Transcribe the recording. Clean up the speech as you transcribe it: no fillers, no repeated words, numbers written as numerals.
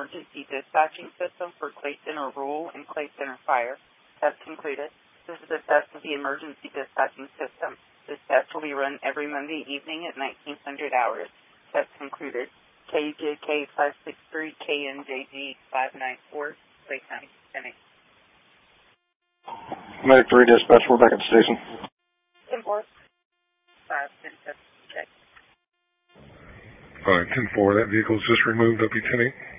emergency dispatching system for Clay Center Rural and Clay Center Fire. Test concluded. This is a test of the emergency dispatching system. This test will be run every Monday evening at 1900 hours. Test concluded. KUJK 563, KNJG 594, Clay County, Tennessee. Medic 3 dispatch, we're back at the station. 10-4. 5, 10, 7, check. 10-4, that vehicle is just removed, WTN.